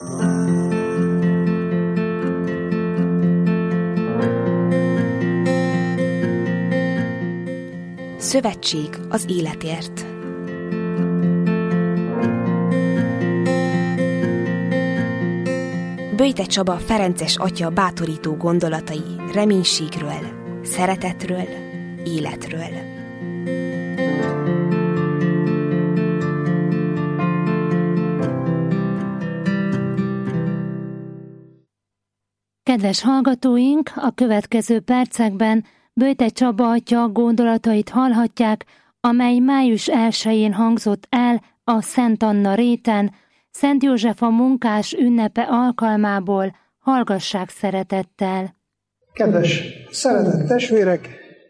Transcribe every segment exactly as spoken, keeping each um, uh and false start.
Szövetség az életért. Böjte Csaba ferences atya bátorító gondolatai reménységről, szeretetről, életről. Kedves hallgatóink, a következő percekben Böjte Csaba atya gondolatait hallhatják, amely május elsején hangzott el a Szent Anna réten, Szent József a munkás ünnepe alkalmából. Hallgassák szeretettel! Kedves szeretett testvérek,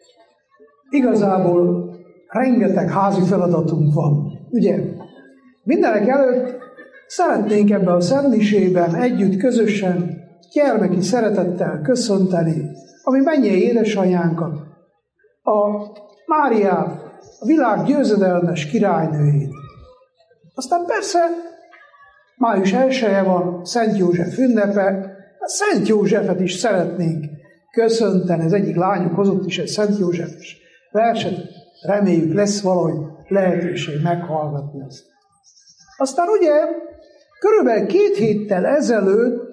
igazából rengeteg házi feladatunk van, ugye? Mindenek előtt szeretnénk ebben a szentmisében együtt, közösen, gyermeki szeretettel köszönteni a mi mennyei édesanyánkat, a Máriát, a világ győzedelmes királynőjét. Aztán persze május elseje van, Szent József ünnepe, a Szent Józsefet is szeretnénk köszönteni. Az egyik lányunk hozott is egy Szent Józsefes verset, reméljük lesz valahogy lehetőség meghallgatni azt. Aztán ugye körülbelül két héttel ezelőtt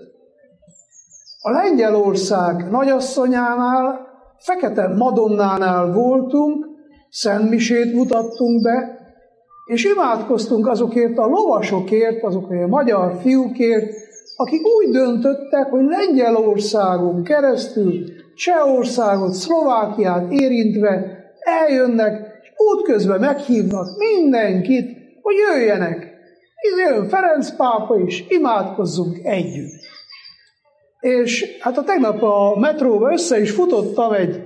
a Lengyelország nagyasszonyánál, Fekete Madonnánál voltunk, szentmisét mutattunk be, és imádkoztunk azokért a lovasokért, azokért a magyar fiúkért, akik úgy döntöttek, hogy Lengyelországon keresztül Csehországot, Szlovákiát érintve eljönnek, és útközben meghívnak mindenkit, hogy jöjjenek. Itt jön Ferenc pápa is, imádkozzunk együtt. És hát a tegnap a metróba össze is futottam egy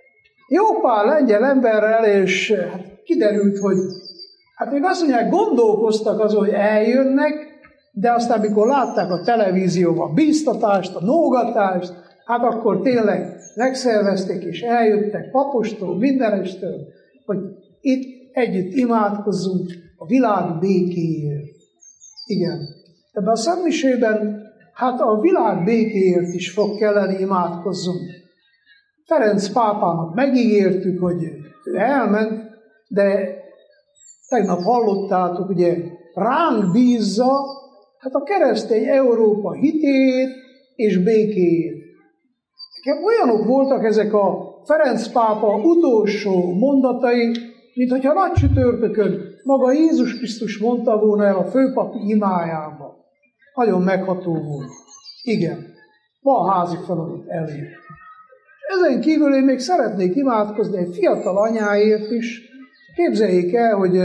jó pár lengyel emberrel, és kiderült, hogy hát még azt mondják, gondolkoztak azon, hogy eljönnek, de aztán, mikor látták a televízióban a bíztatást, a nógatást, hát akkor tényleg megszervezték, és eljöttek papostól, mindenestől, hogy itt együtt imádkozzunk a világ békéért. Igen. Ebben a szentmisében hát a világ békéért is fog kelleni imádkozzunk. Ferenc pápának megígértük, hogy ő elment, de tegnap hallottátok, ugye ránk bízza hát a keresztény Európa hitét és békéjét. Nekem olyanok voltak ezek a Ferenc pápa utolsó mondatai, mint hogyha nagy csütörtökön maga Jézus Krisztus mondta volna el a főpapi imájában. Nagyon megható volt. Igen, van házi feladat elég. Ezen kívül én még szeretnék imádkozni egy fiatal anyáért is. Képzeljék el, hogy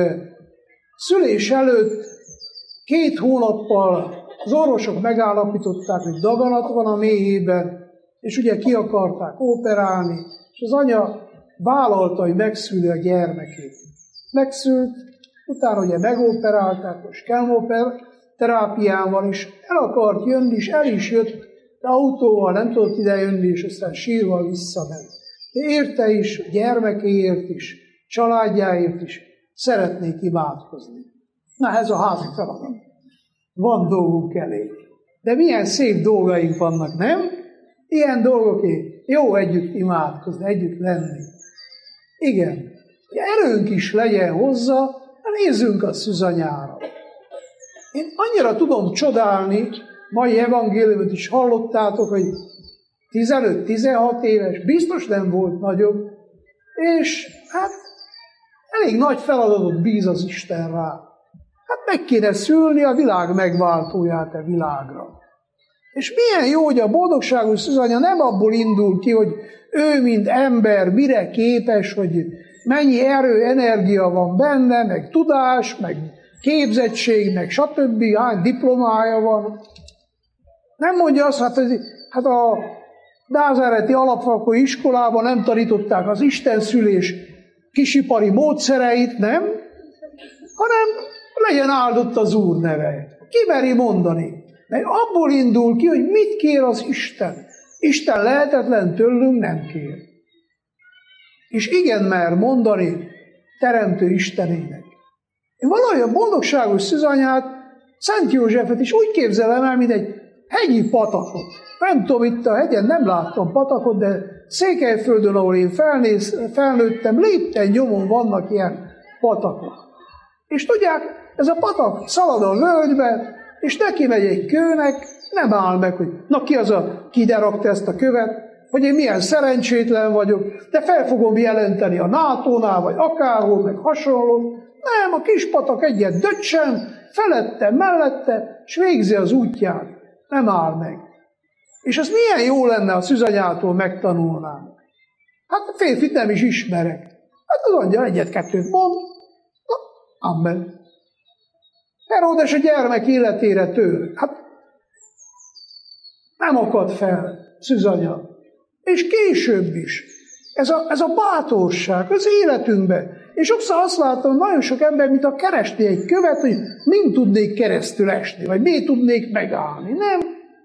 szülés előtt két hónappal az orvosok megállapították, hogy daganat van a méhében, és ugye ki akarták operálni, és az anya vállalta, hogy megszüli a gyermekét. Megszült, utána ugye megoperálták, most kemoterápián van, és el akart jönni, és el is jött, de autóval nem tudott ide jönni, és aztán sírva visszament. De érte is, a gyermekéért is, családjáért is szeretnék imádkozni. Na, ez a házi feladat. Van dolgunk elég. De milyen szép dolgaink vannak, nem? Ilyen dolgokért jó együtt imádkozni, együtt lenni. Igen. Erőnk is legyen hozzá, nézzünk a szűzanyára. Én annyira tudom csodálni, mai evangéliumot is hallottátok, hogy tizenöt-tizenhat éves, biztos nem volt nagyobb, és hát elég nagy feladatot bíz az Isten rá. Hát meg kéne szülni a világ megváltóját a világra. És milyen jó, hogy a boldogságos szűzanya nem abból indul ki, hogy ő, mint ember, mire képes, hogy mennyi erő, energia van benne, meg tudás, meg képzettség, meg stb. Hány diplomája van. Nem mondja azt, hát, hogy hát a názáreti alapfalkó iskolában nem tanították az istenszülés kisipari módszereit, nem? Hanem legyen áldott az Úr neve. Ki meri mondani? Mert abból indul ki, hogy mit kér az Isten. Isten lehetetlen tőlünk nem kér. És igen mer mondani teremtő Istenének. Én valójában boldogságos szűzanyát Szent Józsefet is úgy képzelem el, mint egy hegyi patakot. Nem tudom, itt a hegyen nem láttam patakot, de Székelyföldön, ahol én felnéz, felnőttem, lépten nyomon vannak ilyen patakok. És tudják, ez a patak szalad a völgybe, és neki megy egy kőnek, nem áll meg, hogy na ki az, a, ki ide rakta ezt a követ, hogy én milyen szerencsétlen vagyok, de fel fogom jelenteni a nátónál, vagy akárhol, meg hasonló. Nem, a kis patak egyet döccsen, felette, mellette, és végzi az útját. Nem áll meg. És az milyen jó lenne, a szűzanyától megtanulnánk. Hát a férfit nem is ismerek. Hát az angyal egyet-kettőt mond, na, amen. Heródes a gyermek életére tör. Hát nem akad fel szűzanya. És később is. Ez a, ez a bátorság az életünkben. És sokszor azt látom, hogy nagyon sok ember, mint a keresni egy követ, hogy mind tudnék keresztül esni, vagy miért tudnék megállni. Nem.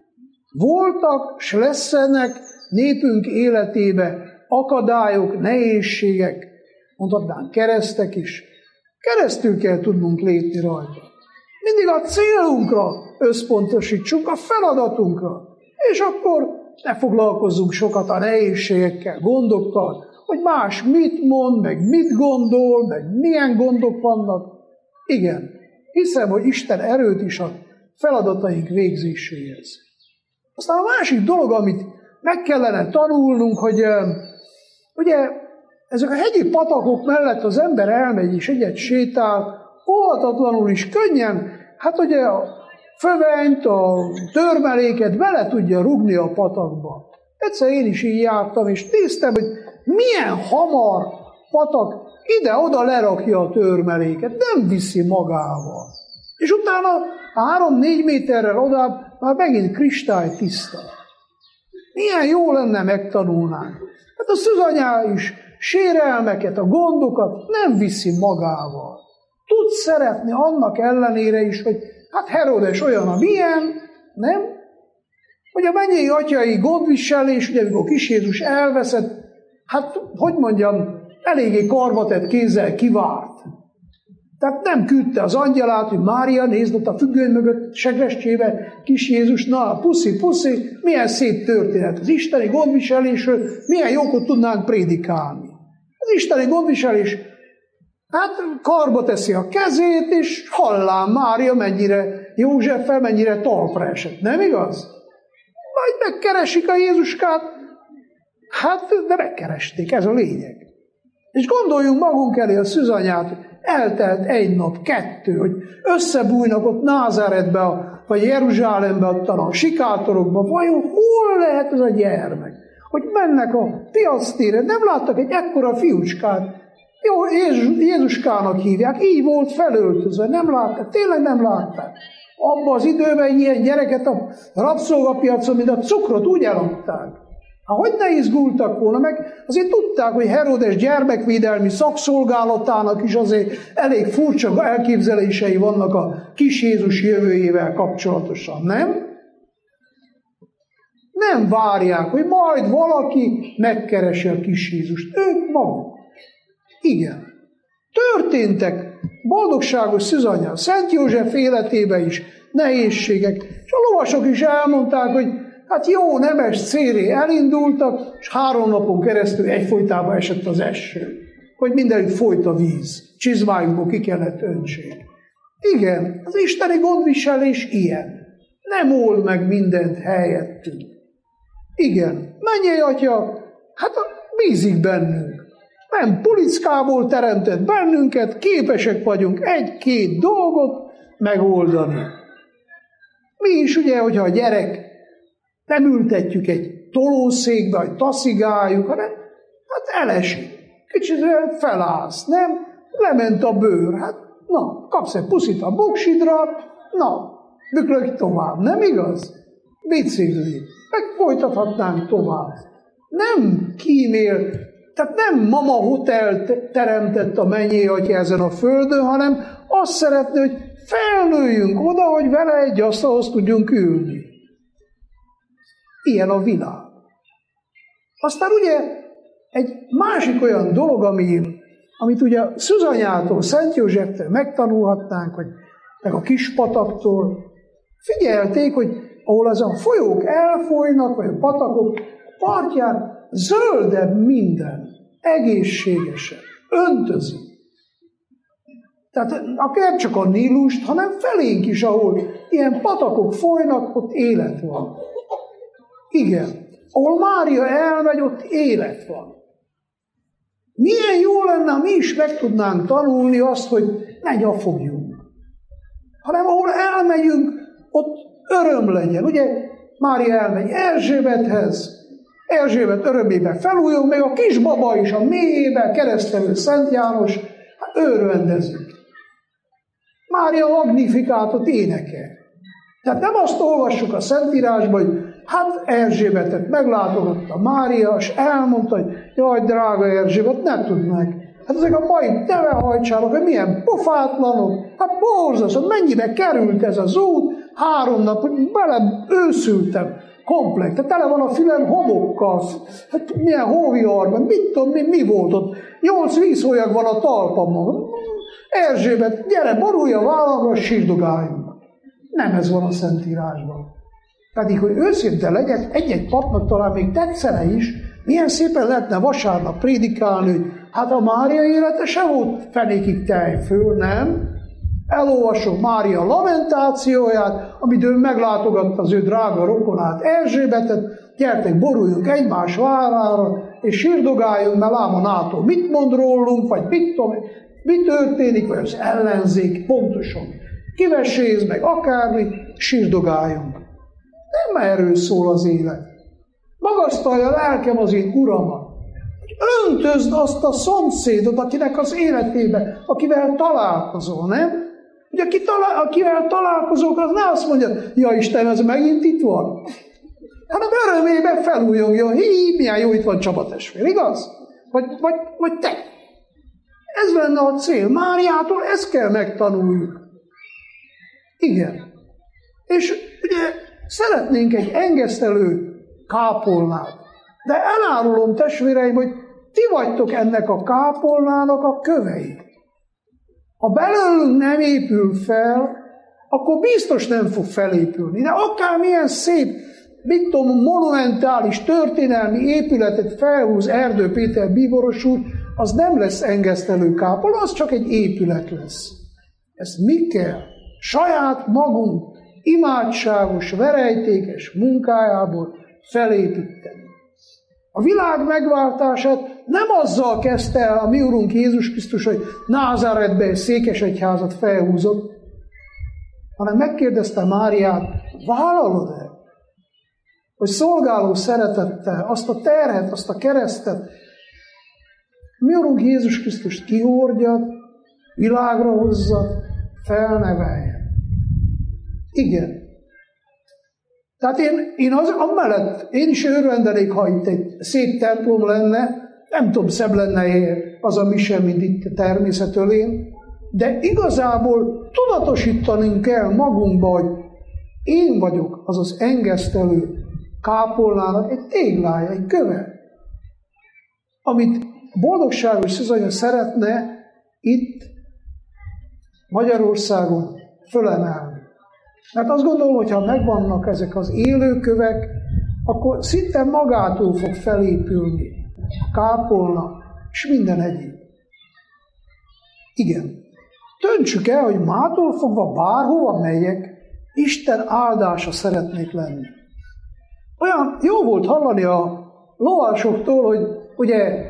Voltak, s lesznek népünk életébe akadályok, nehézségek, mondhatnánk keresztek is. Keresztül kell tudnunk lépni rajta. Mindig a célunkra összpontosítsunk, a feladatunkra. És akkor ne foglalkozzunk sokat a nehézségekkel, gondokkal, hogy más mit mond, meg mit gondol, meg milyen gondok vannak. Igen, hiszem, hogy Isten erőt is a feladataink végzéséhez. Aztán a másik dolog, amit meg kellene tanulnunk, hogy ugye ezek a hegyi patakok mellett az ember elmegy és egyet sétál, óvatatlanul is könnyen, hát ugye a fövenyt, a törmeléket bele tudja rugni a patakba. Egyszer én is így jártam, és néztem, hogy milyen hamar patak ide-oda lerakja a törmeléket, nem viszi magával. És utána három-négy méterrel oda már megint kristálytiszta. Milyen jó lenne megtanulnánk. Hát a szűzanyá is sérelmeket, a gondokat nem viszi magával. Tud szeretni annak ellenére is, hogy hát Heródes olyan, amilyen, nem? Hogy a mennyei atyai gondviselés, ugye amikor kis Jézus elveszett, hát, hogy mondjam, eléggé karbatett kézzel kivárt. Tehát nem küldte az angyalát, hogy Mária, nézd ott a függöny mögött, segrestjével, kis Jézus, na, puszi, puszi, milyen szép történet. Az isteni gondviselésről milyen jókot tudnánk prédikálni. Az isteni gondviselés, hát karba teszi a kezét, és hallám Mária mennyire, Józseffel mennyire talpra esett, nem igaz? Majd megkeresik a Jézuskát, hát de megkeresték, ez a lényeg. És gondoljunk magunk elé a szűzanyát, eltelt egy nap, kettő, hogy összebújnak ott Názáretbe, vagy Jeruzsálembe, ott a sikátorokba, vajon hol lehet ez a gyermek? Hogy mennek a piactére, nem láttak egy ekkora fiúcskát, jó, Jézuskának hívják, így volt felöltözve, nem látták, tényleg nem látták. Abban az időben ilyen gyereket a rabszolgapiacon, mint a cukrot úgy eladták. Hát hogy ne izgultak volna, meg azért tudták, hogy Heródes gyermekvédelmi szakszolgálatának is azért elég furcsa elképzelései vannak a kis Jézus jövőjével kapcsolatosan, nem? Nem várják, hogy majd valaki megkeresi a kis Jézust. Ők maguk. Igen. Történtek boldogságos szűzanyja, Szent József életében is nehézségek, és a lovasok is elmondták, hogy hát jó, nemes célré elindultak, és három napon keresztül egyfolytában esett az eső, hogy mindenütt folyt a víz, csizmájukból ki kellett öntsék. Igen, az isteni gondviselés ilyen. Nem old meg mindent helyettünk. Igen, mennyei atya, hát bízik bennünk. Nem pulickából teremtett bennünket, képesek vagyunk egy-két dolgot megoldani. Mi is ugye, hogyha a gyerek nem ültetjük egy tolószékbe, vagy taszigáljuk, hanem hát elesik. Kicsit felállsz, nem? Lement a bőr, hát na, kapsz egy puszit a boksidra, na, büklök tovább, nem igaz? Bicikli, meg folytathatnánk tovább. Nem kímél, tehát nem mama hotel teremtett a mennyei atya ezen a földön, hanem azt szeretné, hogy felnőjünk oda, hogy vele egy asztalhoz tudjunk ülni. Ilyen a világ. Aztán ugye egy másik olyan dolog, ami, amit ugye Szűzanyától, Szent Józseftől megtanulhatnánk, hogy meg a Kispataktól. Figyelték, hogy ahol az a folyók elfolynak, vagy a patakok, partján zöldebb minden, egészségesen, öntözik. Tehát nem csak a Nílust, hanem felénk is, ahol ilyen patakok folynak, ott élet van. Igen, ahol Mária elmegy, ott élet van. Milyen jó lenne, ha mi is meg tudnánk tanulni azt, hogy ne gyafogjunk, hanem ahol elmegyünk, ott öröm legyen. Ugye Mária elmegy Erzsébethez, Erzsébet örömébe felújjon, meg a kisbaba is a mélyébe, keresztelő Szent János, hát örvendezik. Mária Magnifikátot énekel. Tehát nem azt olvassuk a Szentírásban, hogy hát Erzsébetet meglátogatta Mária, és elmondta, hogy jaj, drága Erzsébet, ne tudd meg. Hát ezek a mai telehajtságok, hogy milyen pofátlanok, hát borzasztó, mennyibe került ez az út, három nap, hogy bele őszültem, komplet, tehát tele van a fülem homokkal, hát milyen hóviharban, mit tudom, mi, mi volt ott, nyolc vízholyag van a talpamon. Erzsébet, gyere, borulj a vállamra, sírdogáljunk. Nem ez van a Szentírásban. Pedig, hogy őszinte legyek, egy-egy papnak talán még tetszene is, milyen szépen lehetne vasárnap prédikálni, hogy hát a Mária élete se volt fenékig tejföl, nem? Elolvasom Mária lamentációját, amit ő meglátogatta az ő drága rokonát, Erzsébetet, gyertek, boruljunk egymás vállára, és sírdogáljunk, mert lám a NATO mit mond rólunk, vagy mit tudom, mi történik, vagy az ellenzék pontosan kiveséz, meg akármi, sírdogáljunk. Nem erről szól az élet. Magasztalja a lelkem az én uramat. Öntözd azt a szomszédot, akinek az életébe, akivel találkozol, nem? Ugye aki talál, akivel találkozok, az ne azt mondja, ja Isten, ez megint itt van. Hanem örömében felújongjon, hí, milyen jó itt van Csaba testvér, igaz? Vagy, vagy, vagy te. Ez lenne a cél. Máriától ezt kell megtanuljuk. Igen. És ugye szeretnénk egy engesztelő kápolnát. De elárulom, testvéreim, hogy ti vagytok ennek a kápolnának a kövei. Ha belőlünk nem épül fel, akkor biztos nem fog felépülni. De akármilyen szép, mit tudom, monumentális történelmi épületet felhúz Erdő Péter bíboros úr, az nem lesz engesztelő kápolna, az csak egy épület lesz. Ez mi kell? Saját magunk imádságos, verejtékes munkájából felépíteni. A világ megváltását nem azzal kezdte el a mi Urunk Jézus Krisztus, hogy Názáretbe egy székesegyházat felhúzott, hanem megkérdezte Máriát, vállalod-e, hogy szolgáló szeretettel azt a terhet, azt a keresztet, mi Urunk Jézus Krisztust kihordjad, világra hozzad, felnevelje. Igen. Tehát én, én az amellett, én is örvendenék, ha itt egy szép templom lenne, nem tudom, szebb lenne az a mise, mint itt természetölén, de igazából tudatosítanunk kell magunkba, hogy én vagyok az az engesztelő kápolnának egy téglája, egy köve, amit boldogságos Szűzanya szeretne itt Magyarországon fölemelni. Mert azt gondolom, hogy ha megvannak ezek az élőkövek, akkor szinte magától fog felépülni a kápolna és minden egyéb. Igen. Döntsük el, hogy mától fogva bárhova megyek, Isten áldása szeretnék lenni. Olyan jó volt hallani a lovasoktól, hogy ugye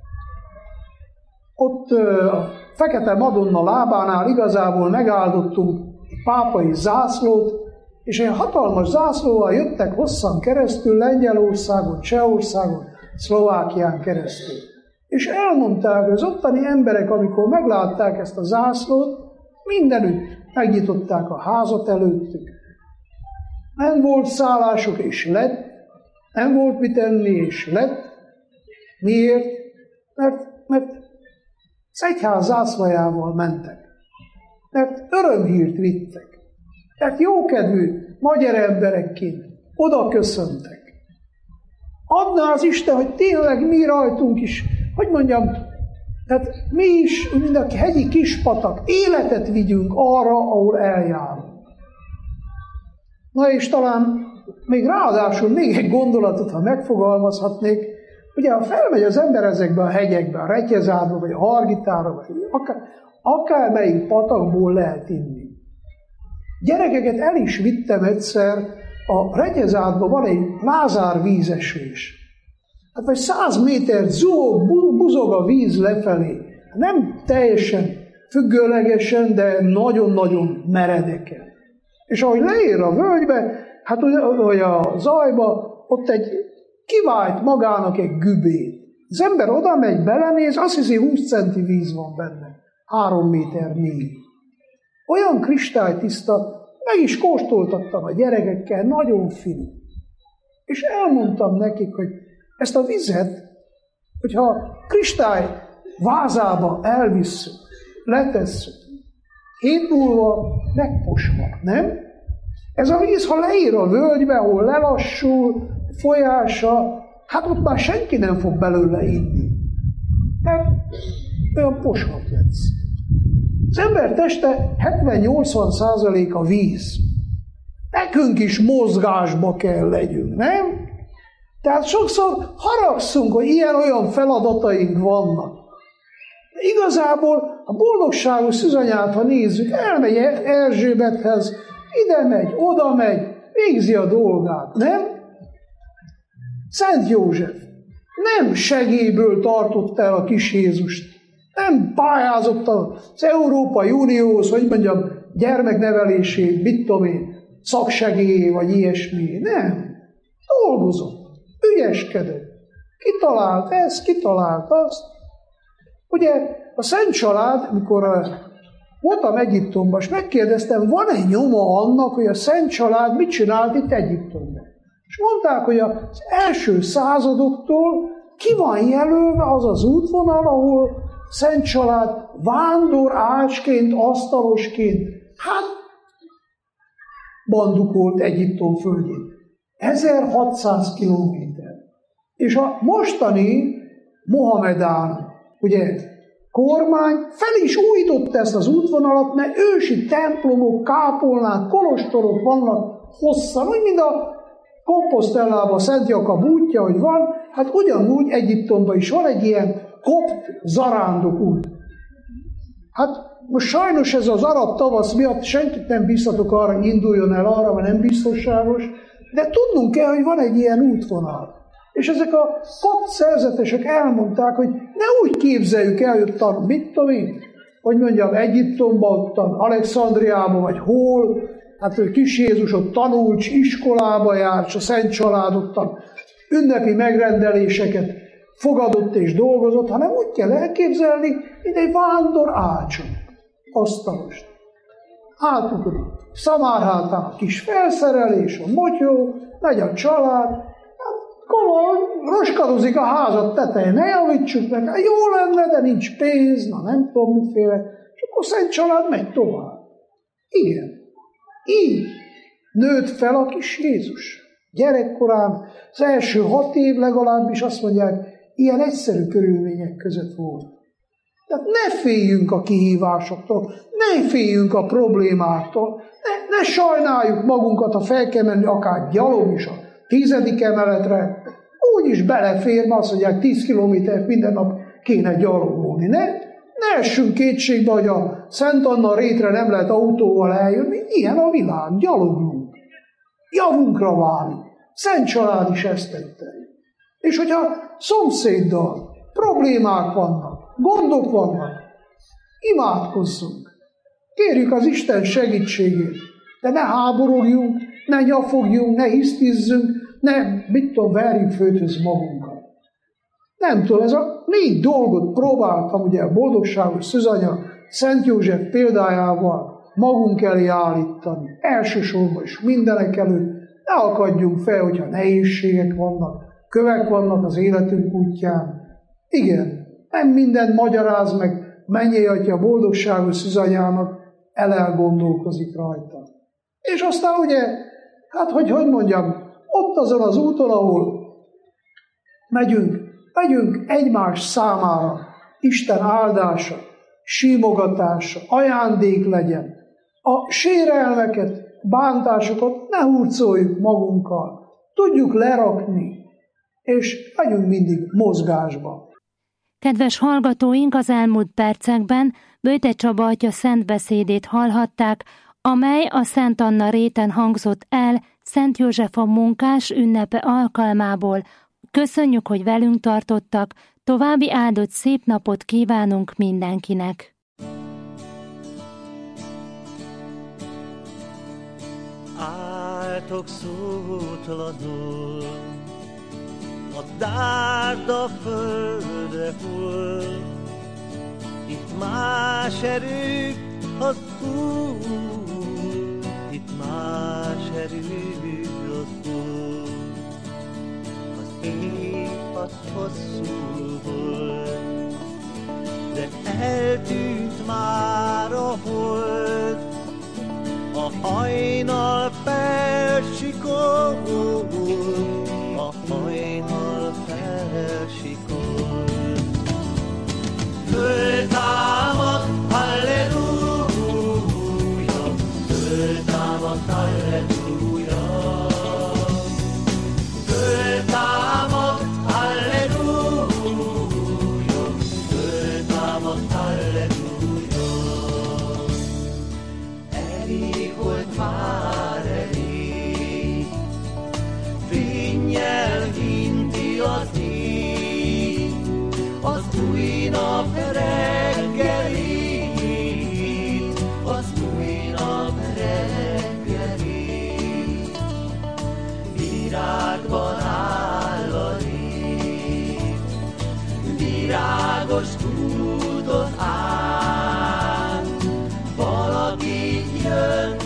ott a Fekete Madonna lábánál igazából megáldottunk egy pápai zászlót, és egy hatalmas zászlóval jöttek hosszan keresztül Lengyelországon, Csehországon, Szlovákián keresztül. És elmondták, hogy az ottani emberek, amikor meglátták ezt a zászlót, mindenütt megnyitották a házat előttük. Nem volt szállásuk, és lett, nem volt mit enni, és lett. Miért? Mert, mert az egyház zászlajával mentek. Mert örömhírt vittek. Mert jókedvű magyar emberekként oda köszöntek. Adná az Isten, hogy tényleg mi rajtunk is, hogy mondjam, Tehát mi is, mint a hegyi kispatak, életet vigyünk arra, ahol eljárunk. Na és talán még ráadásul még egy gondolatot, ha megfogalmazhatnék, ugye ha felmegy az ember ezekbe a hegyekbe, a Retyezádba, vagy a Hargitára, vagy akár, akármelyik patakból lehet inni. Gyerekeket el is vittem egyszer, a Retyezádban van egy Lázár vízesés. Hát vagy száz méter zuhog, buzog a víz lefelé. Nem teljesen függőlegesen, de nagyon-nagyon meredeken. És ahogy leér a völgybe, hát vagy a zajba, ott egy kivált magának egy gübét. Az ember oda megy, belenéz, azt hiszi húsz centi víz van benne. Három méter mély. Olyan kristálytiszta, meg is kóstoltattam a gyerekekkel, nagyon finom. És elmondtam nekik, hogy ezt a vizet, hogyha kristály vázába elvisszük, letesszük, hét múlva megposmak, nem? Ez a víz, ha leír a völgybe, ahol lelassul, folyása, hát ott már senki nem fog belőle inni. Mert olyan posmak lesz. Az ember teste hetven-nyolcvan százalék a víz. Nekünk is mozgásba kell legyünk, nem? Tehát sokszor haragszunk, hogy ilyen-olyan feladataink vannak. De igazából a boldogságos szűzanyát, ha nézzük, elmegy Erzsébethez, ide megy, oda megy, végzi a dolgát, nem? Szent József nem segélyből tartott el a kis Jézust, nem pályázott az Európai Unióhoz, hogy mondjam, gyermeknevelésé, mit tudom én, szaksegély, vagy ilyesmi. Nem. Dolgozott, ügyeskedett. Kitalált ezt, kitalált azt. Ugye a Szent Család, mikor voltam Egyiptomban, és megkérdeztem, van-e nyoma annak, hogy a Szent Család mit csinált itt Egyiptomban? És mondták, hogy az első századoktól ki van jelölve az az útvonal, ahol Szent Család vándor ácsként, asztalosként, hát bandukolt Egyiptom földjén. ezerhatszáz kilométer. És a mostani Mohamedán, ugye, kormány fel is újította ezt az útvonalat, mert ősi templomok, kápolnák, kolostorok vannak hosszan, úgy, mint a Komposztellában Szent Jakab útja, hogy van, hát ugyanúgy Egyiptomban is van egy ilyen kopt zarándok út. Hát most sajnos ez az arab tavasz miatt senkit nem bíztatok arra, hogy induljon el arra, mert nem biztonságos, de tudnunk kell, hogy van egy ilyen útvonal. És ezek a kopt szerzetesek elmondták, hogy ne úgy képzeljük el, hogy ottan, mit tudom én, hogy mondjam, Egyiptomban, ottan, Alexandriában, vagy hol, hát a kis Jézus ott tanult, iskolába járt, a Szent Család ottan ünnepi megrendeléseket fogadott és dolgozott, hanem úgy kell elképzelni, mint egy vándor ácson, asztalost. Átugrik, szamárhátán a kis felszerelés, a motyó, megy a család, komoly, roskadozik a házat tetején, ne javítsuk meg, hát jó lenne, de nincs pénz, na nem tudom miféle, és akkor Szent Család megy tovább. Igen, így nőtt fel a kis Jézus. Gyerekkorán, az első hat év legalábbis azt mondják, ilyen egyszerű körülmények között volt. Tehát ne féljünk a kihívásoktól, ne féljünk a problémáktól, ne, ne sajnáljuk magunkat, ha fel kell menni akár gyalog is a tizedik emeletre, úgyis belefér, mert azt mondják, tíz kilométert minden nap kéne gyalogolni. Ne, ne essünk kétségbe, hogy a Szent Anna rétre nem lehet autóval eljönni, ilyen a világ, gyaloglunk. Javunkra válik. Szent Család is ezt tette. És hogyha szomszéddal problémák vannak, gondok vannak, imádkozzunk. Kérjük az Isten segítségét, de ne háborogjunk, ne nyafogjunk, ne hisztizzünk, ne, mit tudom, verjük földhöz magunkat. Nem tudom, ez a négy dolgot próbáltam, ugye a boldogságos szűzanya Szent József példájával magunk elé állítani. Elsősorban is mindenek előtt ne akadjunk fel, hogyha nehézségek vannak, kövek vannak az életünk útján. Igen, nem mindent magyaráz meg, mennyei atya boldogságos szűzanyának, el elgondolkozik rajta. És aztán ugye, hát hogy, hogy mondjam, ott azon az úton, ahol megyünk, megyünk egymás számára Isten áldása, simogatása, ajándék legyen. A sérelmeket, bántásokat ne hurcoljuk magunkkal. Tudjuk lerakni, és legyünk mindig mozgásban. Kedves hallgatóink, az elmúlt percekben Böjte Csaba atya szent beszédét hallhatták, amely a Szent Anna réten hangzott el Szent József a munkás ünnepe alkalmából. Köszönjük, hogy velünk tartottak, további áldott szép napot kívánunk mindenkinek! Álltok szótlanul, a dárd a földre hull, itt más erő az Úr, itt más erő az Úr. Az év az hosszú volt, de eltűnt már a hold, a hajnal felsikol, a hajnal felsikol. Föltámad, halleluja, föltámad, halleluja, föltámad, halleluja, föltámad, halleluja. Elég volt már elég, fénnyel hinti az ég, az új nap reggelét, az új nap reggelét. Virágban áll a rét, virágos úton áll, valaki jön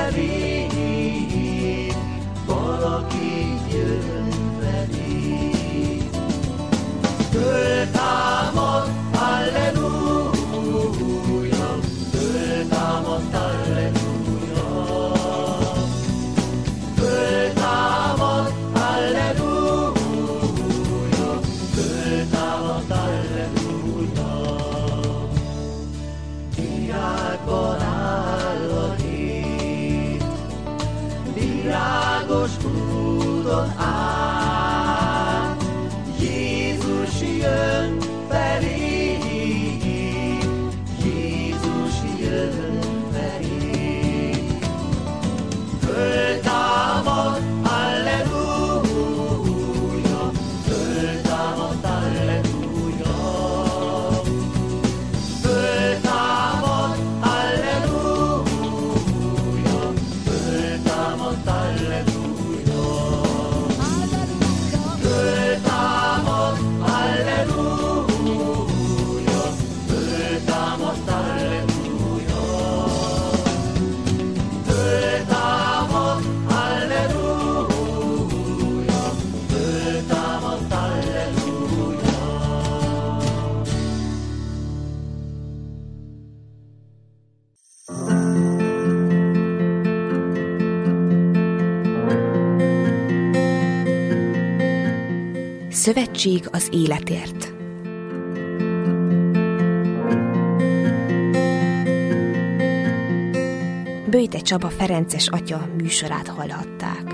felé, valaki jön felé. Föltámad, halleluja, föltámad, halleluja, föltámad, halleluja, föltámad, halleluja. Virágban áll a rét, virágos úton áll, Jézus jön felé, Jézus jön felé. Föltámad, halleluja, föltámad, halleluja, föltámad, halleluja, föltámad, halleluja. Föltámad, halleluja, föltámad, halleluja, föltámad, halleluja, föltámad, halleluja. Szövetség az életért. Böjte Csaba ferences atya műsorát hallhatták.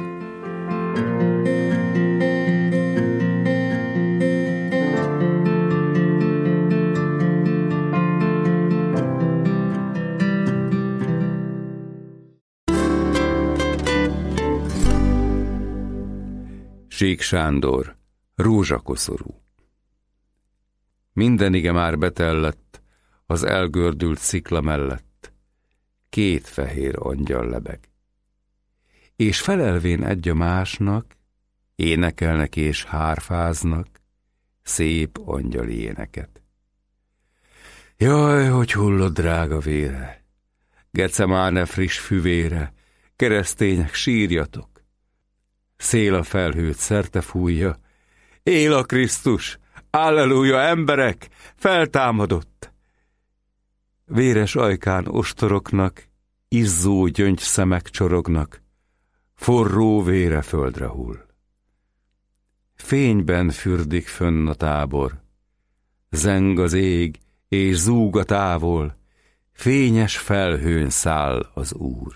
Sík Sándor, Rózsakoszorú. Minden ige már betellett az elgördült szikla mellett, két fehér angyal lebeg. És felelvén egy a másnak, énekelnek és hárfáznak szép angyali éneket. Jaj, hogy hullott drága vére, Gecemáne friss füvére, keresztények, sírjatok! Szél a felhőt szerte fújja, él a Krisztus, alleluja, emberek, feltámadott! Véres ajkán ostoroknak, izzó gyöngyszemek csorognak, forró vére földre hull. Fényben fürdik fönn a tábor, zeng az ég, és zúg a távol, fényes felhőn száll az Úr.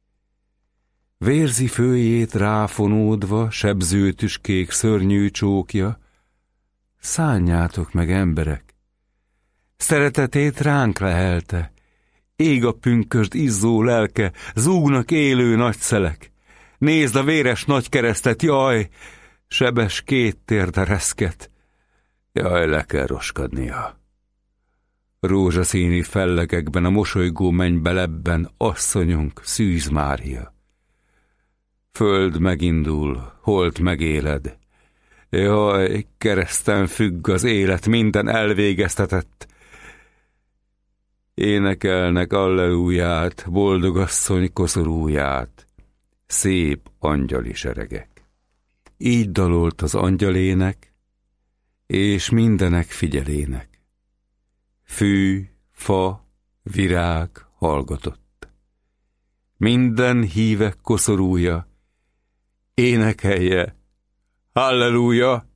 Vérzi főjét ráfonódva, sebzőtüskék szörnyű csókja, szánjátok meg, emberek, szeretetét ránk lehelte, ég a pünkösd izzó lelke, zúgnak élő nagy szelek. Nézd a véres nagy keresztet, jaj, sebes két térde reszket, jaj, le kell roskadnia. Rózsaszíni fellegekben a mosolygó mennybe lebben asszonyunk, Szűz Mária. Föld megindul, hold megéled, jaj, kereszten függ az élet, minden elvégeztetett. Énekelnek alleluját, boldogasszony koszorúját, szép angyali seregek. Így dalolt az angyalének, és mindenek figyelének. Fű, fa, virág hallgatott. Minden hívek koszorúja énekelje, halleluja!